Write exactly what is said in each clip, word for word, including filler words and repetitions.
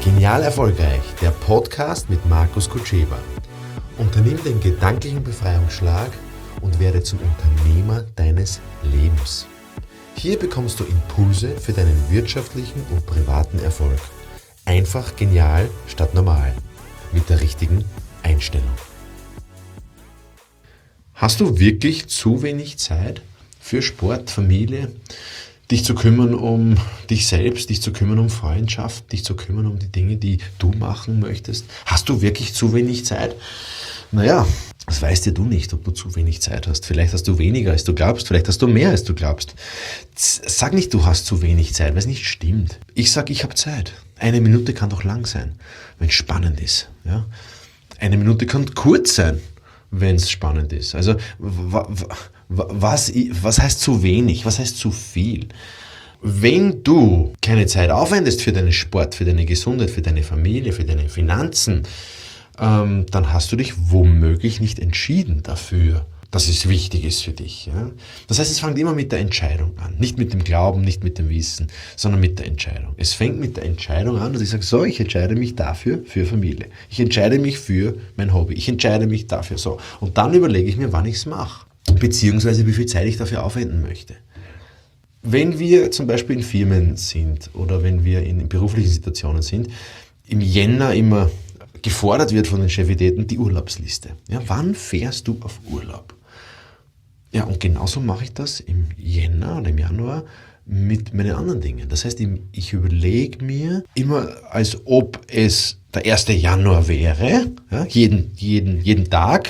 Genial erfolgreich, der Podcast mit Markus Kutscheba. Unternimm den gedanklichen Befreiungsschlag und werde zum Unternehmer deines Lebens. Hier bekommst du Impulse für deinen wirtschaftlichen und privaten Erfolg. Einfach genial statt normal. Mit der richtigen Einstellung. Hast du wirklich zu wenig Zeit für Sport, Familie, dich zu kümmern um dich selbst, dich zu kümmern um Freundschaft, dich zu kümmern um die Dinge, die du machen möchtest? Hast du wirklich zu wenig Zeit? Naja, das weißt ja du nicht, ob du zu wenig Zeit hast. Vielleicht hast du weniger, als du glaubst, vielleicht hast du mehr, als du glaubst. Sag nicht, du hast zu wenig Zeit, weil es nicht stimmt. Ich sag, ich habe Zeit. Eine Minute kann doch lang sein, wenn es spannend ist. Ja? Eine Minute kann kurz sein, wenn es spannend ist. Also was, was heißt zu wenig? Was heißt zu viel? Wenn du keine Zeit aufwendest für deinen Sport, für deine Gesundheit, für deine Familie, für deine Finanzen, ähm, dann hast du dich womöglich nicht entschieden dafür, dass es wichtig ist für dich. Ja? Das heißt, es fängt immer mit der Entscheidung an. Nicht mit dem Glauben, nicht mit dem Wissen, sondern mit der Entscheidung. Es fängt mit der Entscheidung an, dass ich sage, so, ich entscheide mich dafür, für Familie. Ich entscheide mich für mein Hobby. Ich entscheide mich dafür, so. Und dann überlege ich mir, wann ich es mache. Beziehungsweise, wie viel Zeit ich dafür aufwenden möchte. Wenn wir zum Beispiel in Firmen sind oder wenn wir in beruflichen Situationen sind, im Jänner immer gefordert wird von den Chefitäten die Urlaubsliste. Ja, wann fährst du auf Urlaub? Ja, und genauso mache ich das im Jänner oder im Januar mit meinen anderen Dingen. Das heißt, ich überlege mir immer, als ob es der erste Januar wäre, ja, jeden, jeden, jeden Tag,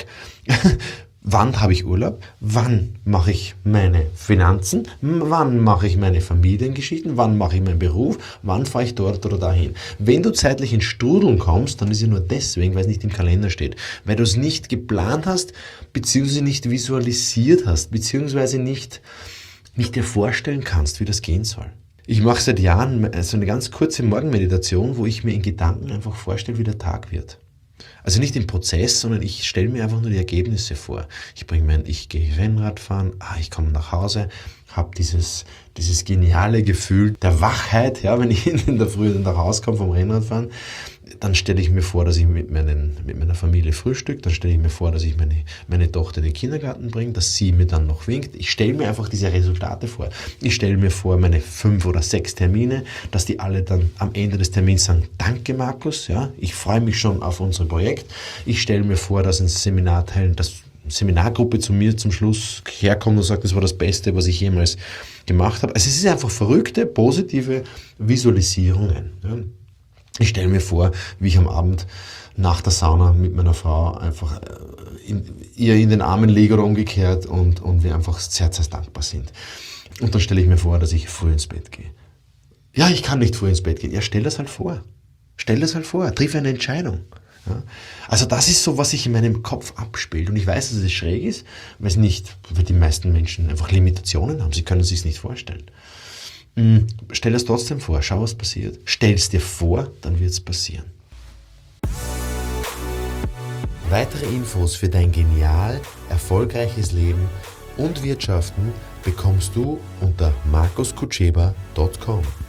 wann habe ich Urlaub, wann mache ich meine Finanzen, wann mache ich meine Familiengeschichten, wann mache ich meinen Beruf, wann fahre ich dort oder dahin. Wenn du zeitlich in Strudeln kommst, dann ist es nur deswegen, weil es nicht im Kalender steht. Weil du es nicht geplant hast, beziehungsweise nicht visualisiert hast, beziehungsweise nicht, nicht dir vorstellen kannst, wie das gehen soll. Ich mache seit Jahren so eine ganz kurze Morgenmeditation, wo ich mir in Gedanken einfach vorstelle, wie der Tag wird. Also nicht im Prozess, sondern ich stelle mir einfach nur die Ergebnisse vor. Ich bringe mein, ich gehe Rennrad fahren, ah, ich komme nach Hause, habe dieses, dieses geniale Gefühl der Wachheit, ja, wenn ich in der Früh dann nach Hause komme vom Rennradfahren, dann stelle ich mir vor, dass ich mit, meinen, mit meiner Familie frühstücke, dann stelle ich mir vor, dass ich meine, meine Tochter in den Kindergarten bringe, dass sie mir dann noch winkt. Ich stelle mir einfach diese Resultate vor. Ich stelle mir vor, meine fünf oder sechs Termine, dass die alle dann am Ende des Termins sagen, danke Markus, ja, ich freue mich schon auf unser Projekt. Ich stelle mir vor, dass ein Seminarteil, dass eine Seminargruppe zu mir zum Schluss herkommt und sagt, das war das Beste, was ich jemals gemacht habe. Also es ist einfach verrückte, positive Visualisierungen. Ja. Ich stelle mir vor, wie ich am Abend nach der Sauna mit meiner Frau einfach in, ihr in den Armen liege oder umgekehrt und, und wir einfach sehr, sehr dankbar sind. Und dann stelle ich mir vor, dass ich früh ins Bett gehe. Ja, ich kann nicht früh ins Bett gehen. Ja, stell das halt vor. Stell das halt vor. Triff eine Entscheidung. Ja. Also das ist so, was sich in meinem Kopf abspielt. Und ich weiß, dass es schräg ist, weil es nicht, weil die meisten Menschen einfach Limitationen haben. Sie können es sich nicht vorstellen. Stell es trotzdem vor, schau, was passiert. Stell es dir vor, dann wird es passieren. Weitere Infos für dein genial, erfolgreiches Leben und Wirtschaften bekommst du unter markus kutscheba punkt com.